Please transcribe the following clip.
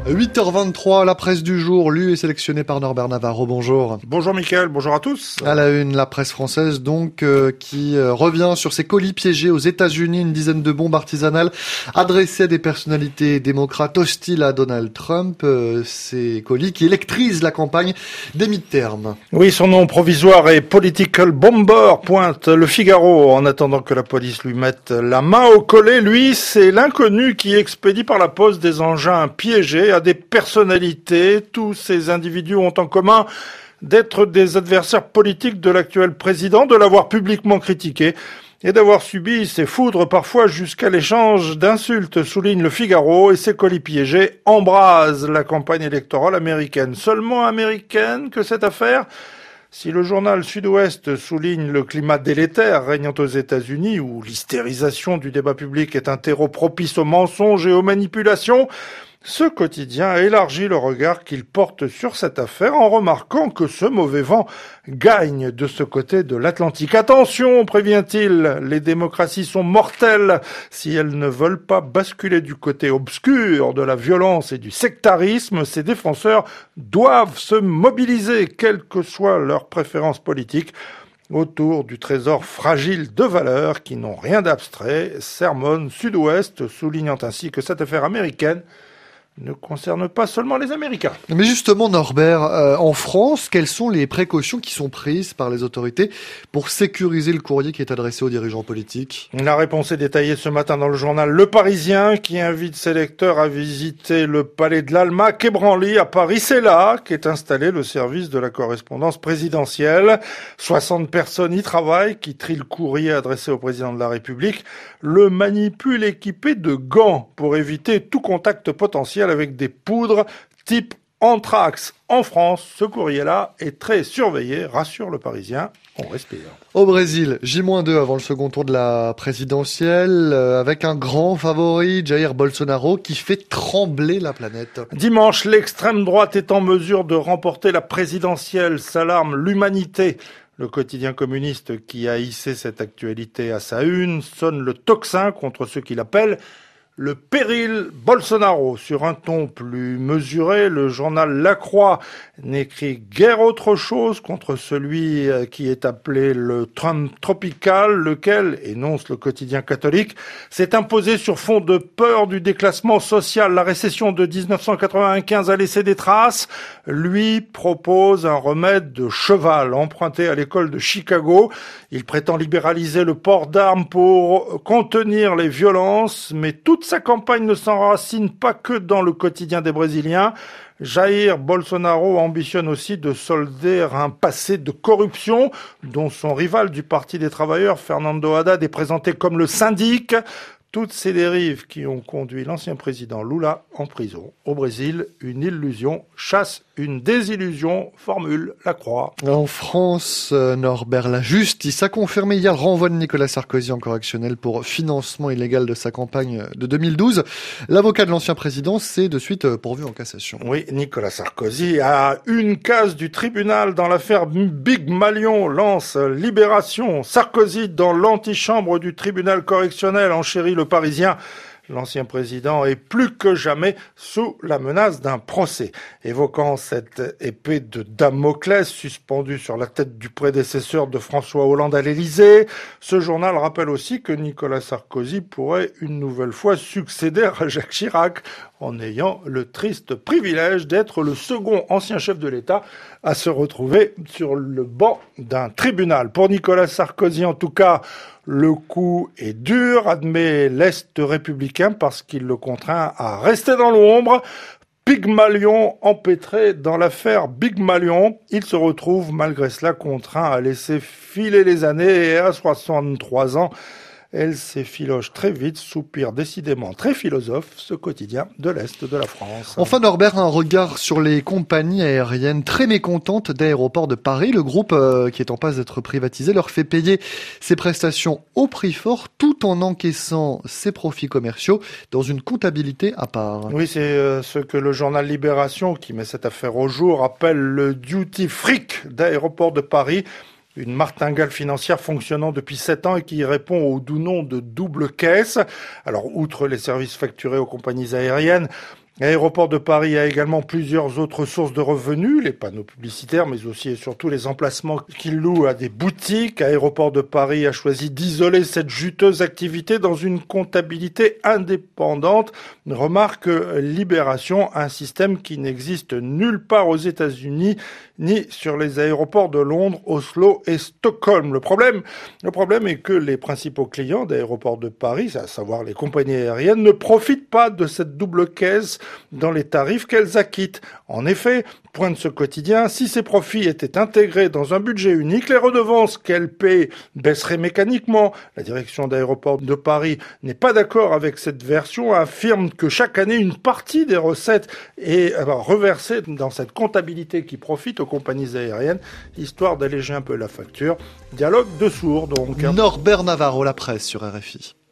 8h23, la presse du jour, lue et sélectionnée par Norbert Navarro. Bonjour. Bonjour Mickaël, bonjour à tous. À la une, la presse française qui revient sur ces colis piégés aux États-Unis, une dizaine de bombes artisanales adressées à des personnalités démocrates hostiles à Donald Trump. Ces colis qui électrisent la campagne des midterms. Oui, son nom provisoire est Political Bomber, pointe Le Figaro. En attendant que la police lui mette la main au collet, lui, c'est l'inconnu qui expédie par la poste des engins piégés à des personnalités. Tous ces individus ont en commun d'être des adversaires politiques de l'actuel président, de l'avoir publiquement critiqué et d'avoir subi ses foudres parfois jusqu'à l'échange d'insultes, souligne Le Figaro, et ces colis piégés embrasent la campagne électorale américaine. Seulement américaine que cette affaire ? Si le journal Sud-Ouest souligne le climat délétère régnant aux États-Unis, où l'hystérisation du débat public est un terreau propice aux mensonges et aux manipulations, ce quotidien élargit le regard qu'il porte sur cette affaire en remarquant que ce mauvais vent gagne de ce côté de l'Atlantique. Attention, prévient-il, les démocraties sont mortelles si elles ne veulent pas basculer du côté obscur de la violence et du sectarisme. Ses défenseurs doivent se mobiliser, quelles que soient leurs préférences politiques, autour du trésor fragile de valeurs qui n'ont rien d'abstrait, sermonne Sud-Ouest, soulignant ainsi que cette affaire américaine ne concerne pas seulement les Américains. Mais justement, Norbert, en France, quelles sont les précautions qui sont prises par les autorités pour sécuriser le courrier qui est adressé aux dirigeants politiques ? La réponse est détaillée ce matin dans le journal Le Parisien, qui invite ses lecteurs à visiter le palais de l'Alma, quai Branly, à Paris. C'est là qu'est installé le service de la correspondance présidentielle. 60 personnes y travaillent, qui trient le courrier adressé au président de la République, le manipulent équipé de gants pour éviter tout contact potentiel avec des poudres type anthrax. En France, ce courrier-là est très surveillé, rassure Le Parisien. On respire. Au Brésil, J-2 avant le second tour de la présidentielle, avec un grand favori, Jair Bolsonaro, qui fait trembler la planète. Dimanche, l'extrême droite est en mesure de remporter la présidentielle, s'alarme l'humanité. Le quotidien communiste qui a hissé cette actualité à sa une sonne le tocsin contre ceux qui l'appellent le péril Bolsonaro. Sur un ton plus mesuré, le journal La Croix n'écrit guère autre chose contre celui qui est appelé le Trump tropical, lequel, énonce le quotidien catholique, s'est imposé sur fond de peur du déclassement social. La récession de 1995 a laissé des traces. Lui propose un remède de cheval emprunté à l'école de Chicago. Il prétend libéraliser le port d'armes pour contenir les violences, mais toute sa campagne ne s'enracine pas que dans le quotidien des Brésiliens. Jair Bolsonaro ambitionne aussi de solder un passé de corruption dont son rival du Parti des travailleurs, Fernando Haddad, est présenté comme le syndic. Toutes ces dérives qui ont conduit l'ancien président Lula en prison. Au Brésil, une illusion chasse une désillusion, formule La Croix. En France, Norbert, la justice a confirmé hier le renvoi de Nicolas Sarkozy en correctionnel pour financement illégal de sa campagne de 2012. L'avocat de l'ancien président s'est de suite pourvu en cassation. Oui, Nicolas Sarkozy a une case du tribunal dans l'affaire Big Malion, lance Libération. Sarkozy dans l'antichambre du tribunal correctionnel, enchérit Le Parisien. L'ancien président est plus que jamais sous la menace d'un procès. Évoquant cette épée de Damoclès suspendue sur la tête du prédécesseur de François Hollande à l'Élysée, ce journal rappelle aussi que Nicolas Sarkozy pourrait une nouvelle fois succéder à Jacques Chirac en ayant le triste privilège d'être le second ancien chef de l'État à se retrouver sur le banc d'un tribunal. Pour Nicolas Sarkozy, en tout cas, le coup est dur, admet l'Est républicain, parce qu'il le contraint à rester dans l'ombre. Pygmalion empêtré dans l'affaire Big Malion, il se retrouve malgré cela contraint à laisser filer les années et à 63 ans, elle s'effiloche très vite, soupire décidément très philosophe, ce quotidien de l'Est de la France. Enfin Norbert, un regard sur les compagnies aériennes très mécontentes d'Aéroports de Paris. Le groupe qui est en passe d'être privatisé leur fait payer ses prestations au prix fort tout en encaissant ses profits commerciaux dans une comptabilité à part. Oui, c'est ce que le journal Libération, qui met cette affaire au jour, appelle le duty freak d'Aéroports de Paris. Une martingale financière fonctionnant depuis 7 ans et qui répond au doux nom de double caisse. Alors, outre les services facturés aux compagnies aériennes, L'aéroport de Paris a également plusieurs autres sources de revenus, les panneaux publicitaires, mais aussi et surtout les emplacements qu'il loue à des boutiques. Aéroport de Paris a choisi d'isoler cette juteuse activité dans une comptabilité indépendante. Remarque Libération, un système qui n'existe nulle part aux États-Unis, ni sur les aéroports de Londres, Oslo et Stockholm. Le problème est que les principaux clients d'Aéroports de Paris, à savoir les compagnies aériennes, ne profitent pas de cette double caisse dans les tarifs qu'elles acquittent. En effet, pointe ce quotidien, si ces profits étaient intégrés dans un budget unique, les redevances qu'elles paient baisseraient mécaniquement. La direction d'Aéroports de Paris n'est pas d'accord avec cette version, affirme que chaque année, une partie des recettes est reversée dans cette comptabilité qui profite aux compagnies aériennes, histoire d'alléger un peu la facture. Dialogue de sourds, donc. Norbert Navarro, la presse sur RFI.